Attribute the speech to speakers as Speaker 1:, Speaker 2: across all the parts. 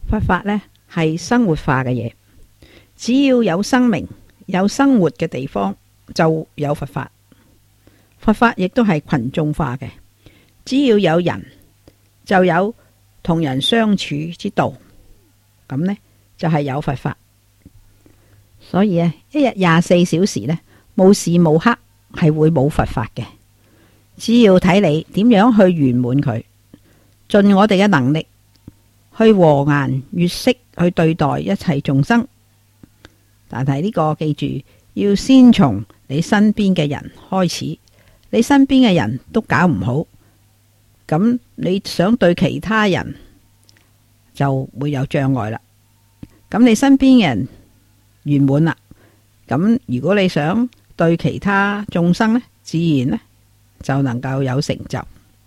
Speaker 1: 佛法呢係生活化嘅嘢，只要有生命、有生活嘅地方就有佛法。佛法亦都係群眾化嘅，只要有人就有同人相處之道，咁呢就係有佛法。所以啊，一日24小時呢，無時無刻係會冇佛法嘅，只要睇你點樣去圓滿佢，盡我哋嘅能力去和顏悅色去對待一切眾生。但係呢個記住，要先從你身邊嘅人開始。你身邊嘅人都搞唔好，咁你想對其他人就會有障礙啦。咁你身邊嘅人圓滿啦，咁如果你想對其他眾生呢，自然呢就能夠有成就。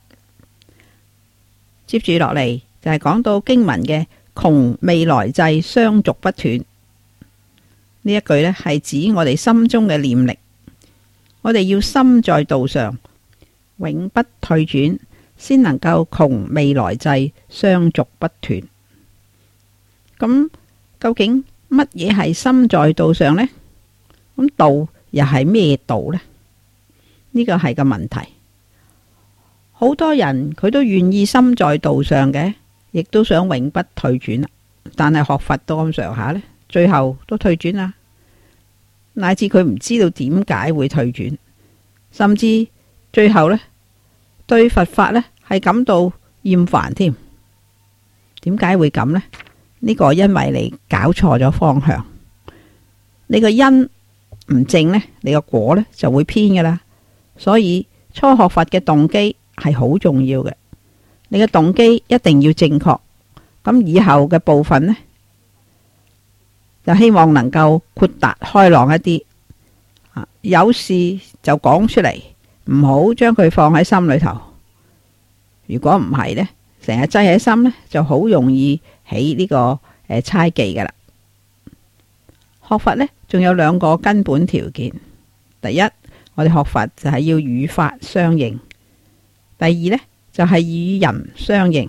Speaker 1: 接住落嚟就係講到經文嘅窮未來際相續不斷，呢一句呢係指我哋心中嘅念力。我哋要心在道上，永不退轉，先能夠窮未來際相續不斷。咁究竟乜嘢係心在道上呢？咁道又係咩道呢？呢個係個問題。好多人佢都願意心在道上嘅，亦都想永不退轉啦。但係學佛到咁上下呢，最後都退轉啦。乃至佢唔知道點解會退轉，甚至最後呢，對佛法呢係感到厭煩添。點解會咁呢？呢個因為你搞錯咗方向，你個因唔正呢，你個果呢就會偏噶啦。所以初學佛嘅動機係好重要嘅，你嘅動機一定要正確。咁以後嘅部分呢，就希望能夠豁達開朗一啲，有事就講出嚟，唔好將佢放喺心裏頭。如果唔係呢，成日擠喺心呢，就好容易起呢個猜忌噶啦。學佛呢，仲有兩個根本條件。第一，我哋學佛就係要與法相應；第二呢，就係與人相應。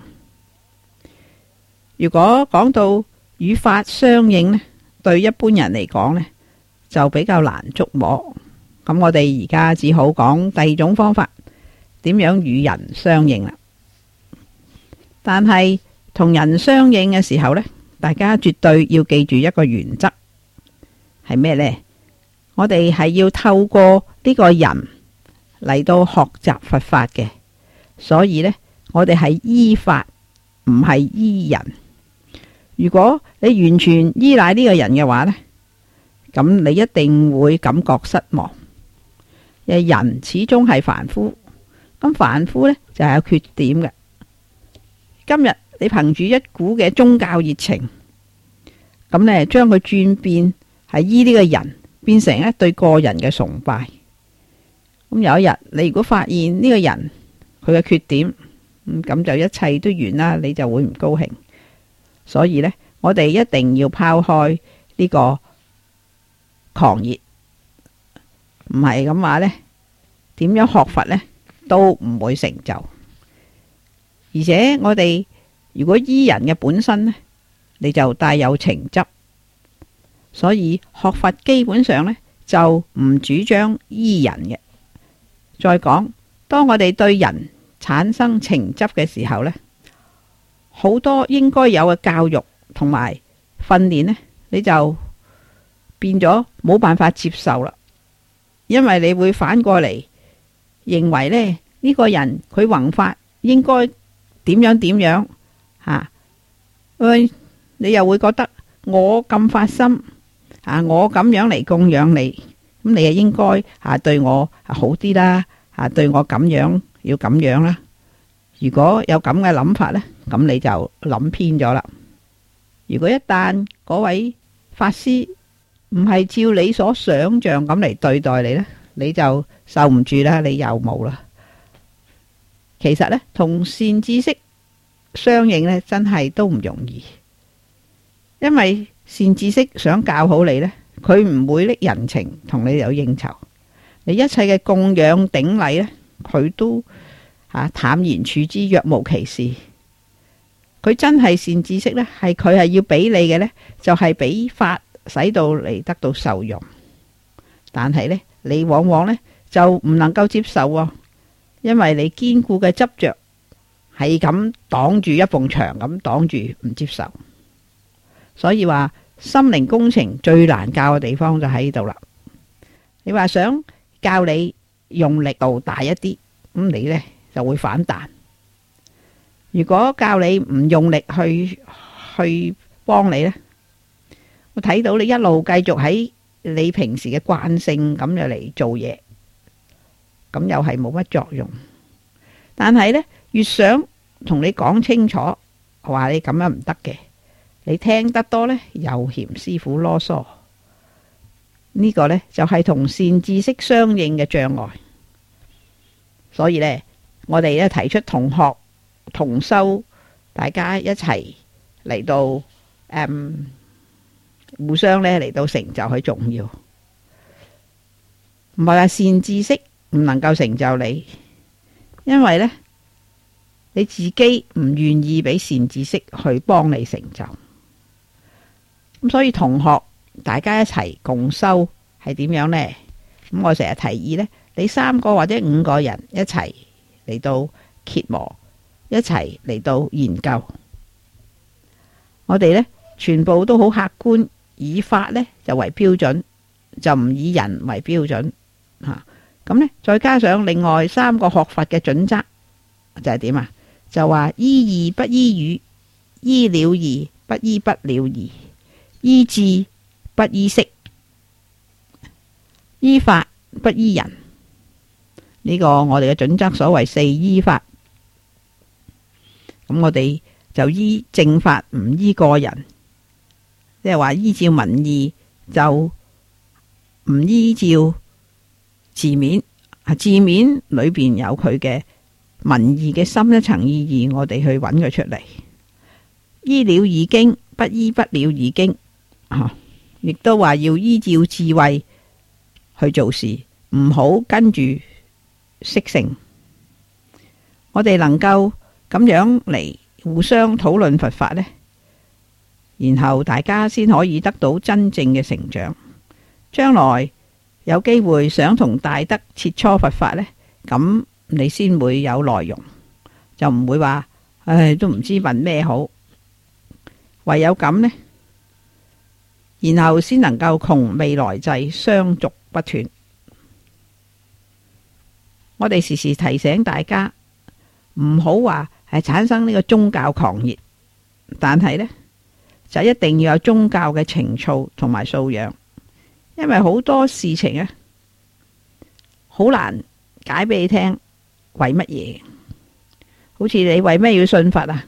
Speaker 1: 如果講到與法相應呢，對一般人嚟講呢，就比較難捉摸。咁我哋而家只好講第二種方法，點樣與人相應啦。但係同人相應嘅時候呢，大家絕對要記住一個原則，係咩呢？我哋係要透過呢個人嚟到學習佛法嘅，所以呢，我哋係依法，唔係依人。如果你完全依賴呢個人嘅話呢，咁你一定會感覺失望。人始終係凡夫，咁凡夫呢就係有缺點嘅。今日你憑住一股嘅宗教熱情，咁呢將佢轉變係依呢個人，變成一對個人嘅崇拜。咁有一日你如果發現呢個人佢嘅缺點，咁就一切都完啦，你就會唔高興。所以呢，我哋一定要拋開呢個狂熱，唔係咁話呢，點樣學佛呢都唔會成就。而且我哋如果依人嘅本身呢，你就帶有情執，所以學佛基本上呢就唔主張依人嘅。再講，當我哋對人產生情執嘅時候呢，好多應該有嘅教育同埋訓練呢，你就變咗冇辦法接受啦。因為你會反過嚟認為呢，呢個人佢弘法應該點樣點樣吓，你又會覺得我咁發心我咁樣嚟供養你，咁你又應該對我好啲啦，對我咁樣要咁樣啦。如果有咁嘅諗法呢，咁你就諗偏咗啦。如果一旦嗰位法師唔係照你所想象咁嚟對待你呢，你就受唔住啦，你又冇啦。其實呢，同善知識相應呢，真係都唔容易，因為善知識想教好你呢，佢唔會拎人情同你有應酬，你一切嘅供養頂禮呢，佢都淡然處之，若無其事。 佢真係善知識呢，係佢係要俾你嘅呢，就係俾法使到你得到受用。但係呢，你往往呢就唔能夠接受喎，因為你堅固嘅執着係咁擋住一埲牆，咁擋住唔接受。所以話心靈工程最難教嘅地方就喺呢度啦。你話想教你用力度大一啲，咁你呢就會反彈。如果教你唔用力去幫你呢，我睇到你一路繼續喺你平時嘅慣性咁樣嚟做嘢，咁又係冇乜作用。但係呢，越想同你講清楚，話你咁樣唔得嘅，你聽得多呢，又嫌師父囉嗦。呢個呢，就係同善知識相應嘅障礙。所以呢，我哋呢提出同學同修，大家一齊嚟到互相呢嚟到成就係重要。唔係話善知識唔能夠成就你，因為呢，你自己唔願意俾善知識去幫你成就。咁所以同學大家一齊共修係點樣呢？咁我成日提議呢，你3個或者5個人一齊嚟到揭磨，一齊嚟到研究。我哋呢，全部都好客觀，以法呢就為標準，就唔以人為標準吓。咁呢，再加上另外3個學法嘅準則，就係點啊？就話依義不依語，依了義不依不了義，依智不依識，依法不依人。呢個我哋嘅準則所謂4依法。咁我哋就依正法，唔依個人，即係話依照民意，就唔依照字面。字面裏邊有佢嘅民意嘅深一層意義，我哋去揾佢出嚟。依了義經，不依不了義經。亦都話要依照智慧去做事，唔好跟住識性。我哋能夠咁樣嚟互相討論佛法呢，然後大家先可以得到真正嘅成長。將來有機會想同大德切磋佛法呢，咁你先會有內容，就唔會話都唔知問咩好。唯有咁呢，然後先能夠窮未來際，相續不斷。我哋時時提醒大家，唔好話係產生呢個宗教狂熱，但係呢，就一定要有宗教嘅情操同埋素養，因為好多事情呢，好難解俾你聽，為乜嘢？好似你為咩要信佛啊？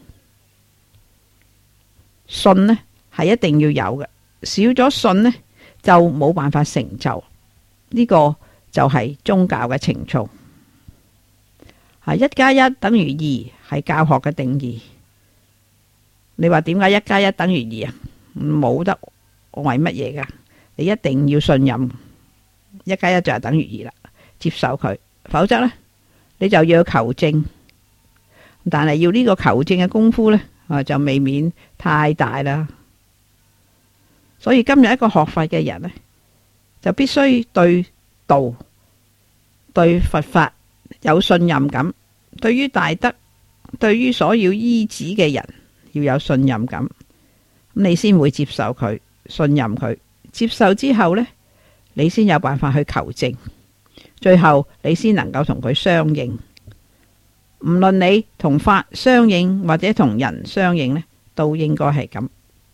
Speaker 1: 信呢係一定要有嘅，少咗信呢就冇辦法成就。呢個就係宗教嘅情操。1+1等於2係教學嘅定義。你話點解1+1等於2啊？冇得為乜嘢噶？你一定要信任1+1就係等於2啦，接受佢，否則呢，你就要求證。但係要呢個求證嘅功夫呢，就未免太大啦。所以今日一個學法嘅人呢，就必須對道、對佛法有信任感，對於大德、對於所要依止嘅人要有信任感，咁你先會接受佢，信任佢。接受之後呢，你先有辦法去求證，最後你先能夠同佢相應。唔論你同法相應或者同人相應呢，都應該係咁。呢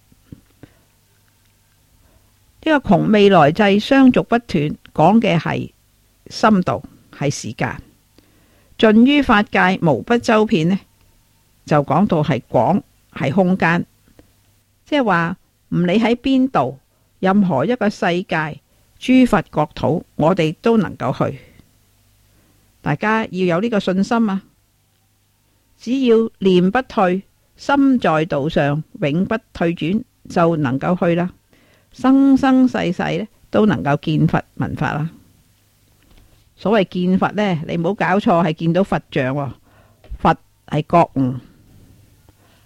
Speaker 1: 個窮未來際，相續不斷，講嘅係深度，係時間。盡於法界，無不周遍呢，就講到係廣，係空間。即係話唔理喺邊度，任何一個世界，諸佛國土，我哋都能夠去。大家要有呢個信心啊！只要念不退，心在道上，永不退轉，就能夠去啦。生生世世呢，都能夠見佛聞法啦。所謂見佛呢，你唔好搞錯，係見到佛像喎。佛係覺悟，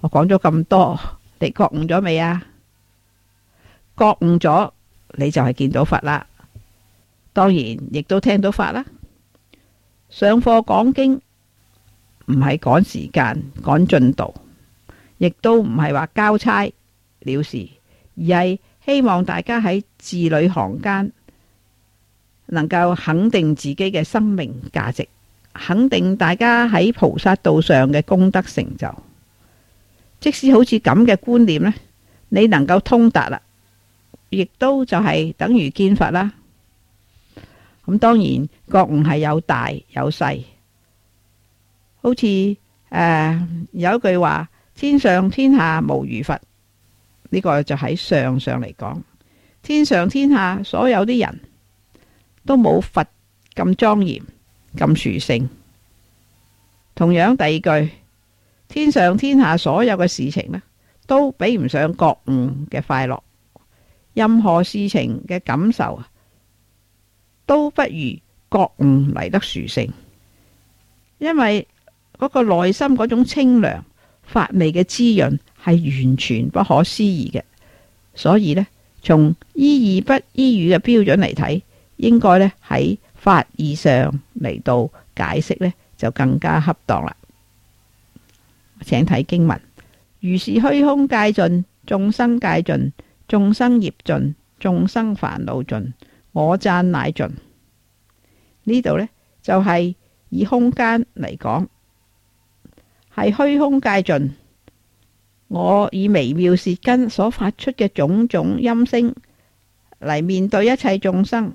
Speaker 1: 我講咗咁多，你覺悟咗未啊？覺悟咗，你就係見到佛啦。當然亦都聽到法啦。上課講經唔係趕時間趕進度，亦都唔係話交差了事，而係希望大家喺字裏行間能夠肯定自己嘅生命價值，肯定大家喺菩薩道上嘅功德成就。即使好似咁嘅觀念呢，你能夠通達啦，亦都就係等於見佛啦。咁當然覺悟係有大有細，好似有一句話，天上天下無如佛，呢個就喺上嚟講，天上天下所有啲人都冇佛咁莊嚴咁殊勝。同樣第二句，天上天下所有嘅事情呢，都比唔上覺悟嘅快樂，任何事情嘅感受都不如覺悟嚟得殊勝，因為嗰個內心嗰種清涼法味嘅滋潤係完全不可思議嘅。所以呢，從依義不依語嘅標準嚟睇，應該呢喺法義上嚟到解釋呢，就更加恰當啦。請睇經文：如是虛空界盡，眾生界盡，眾生業盡，眾生煩惱盡，我讚乃盡。呢度呢，就係以空間嚟講，係虛空界盡。我以微妙舌根所發出嘅種種音聲嚟面對一切眾生，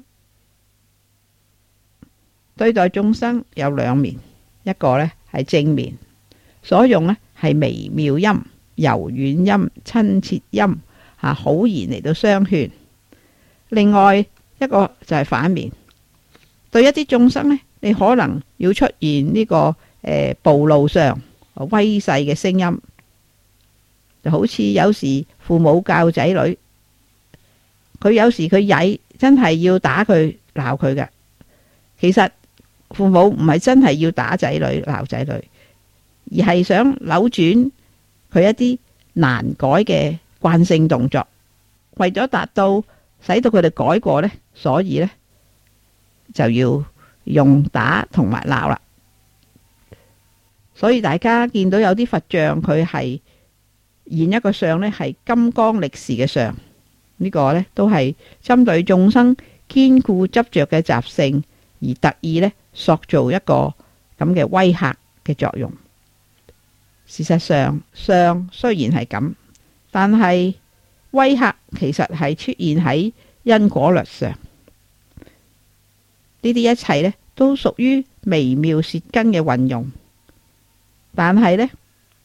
Speaker 1: 對待眾生有兩面，一個呢係正面，所用呢係微妙音、柔軟音、親切音，好言嚟到相勸。另外一個就係反面，對一啲眾生呢，你可能要出現呢個暴露上威勢嘅聲音，就好似有時父母教仔女，佢有時佢曳，真係要打佢鬧佢嘅。其實父母唔係真係要打仔女鬧仔女，而係想扭轉佢一啲難改嘅慣性動作，為咗達到使到佢哋改過呢，所以呢就要用打同埋鬧啦。所以大家見到有啲佛像，佢係現一個相呢係金剛力士嘅相，呢個呢都係針對眾生堅固執着嘅習性而特意呢塑造一個咁嘅威嚇嘅作用。事實上，相雖然係咁，但係威嚇其實係出現喺因果律上。呢啲一切呢都屬於微妙舌根嘅運用，但係呢，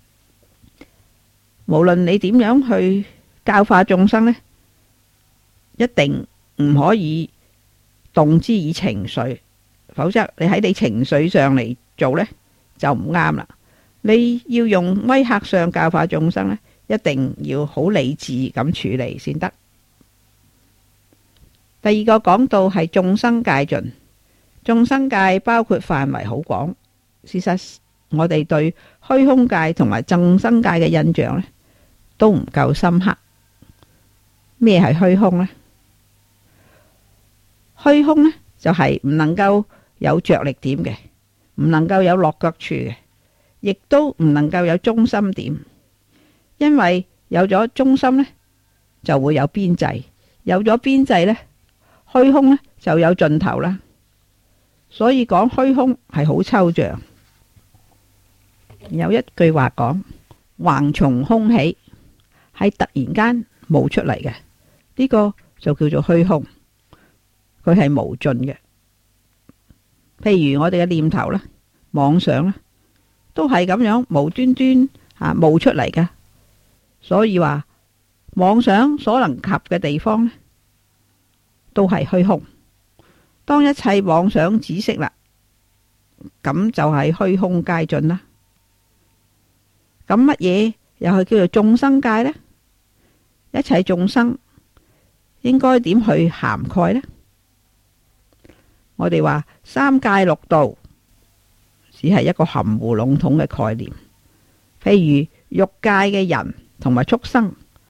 Speaker 1: 無論你點樣去教化眾生呢，一定唔可以動之以情緒，否則你喺你情緒上嚟做呢，就唔啱啦。你要用威嚇上教化眾生呢，一定要好理智咁處理先得。第二個講到係眾生界盡，眾生界包括範圍好廣。事實我哋對虛空界同埋眾生界嘅印象呢，都唔夠深刻。咩係虛空呢？虛空呢，就係唔能夠有着力點嘅，唔能夠有落腳處嘅，亦都唔能夠有中心點。因為有咗中心呢，就會有邊際，有咗邊際呢，虛空呢就有盡頭啦。所以講虛空係好抽象。有一句話講，橫從空起，係突然間冒出嚟嘅，呢個就叫做虛空，佢係無盡嘅。譬如我哋嘅念頭啦、妄想啦，都係咁樣無端端冒出嚟嘅。所以話妄想所能及嘅地方呢，都係虛空。當一切妄想止息啦，咁就係虛空界盡啦。咁乜嘢又係叫做眾生界呢？一切眾生應該點去涵蓋呢？我哋話三界六道只係一個含糊籠統嘅概念。譬如欲界嘅人同埋畜生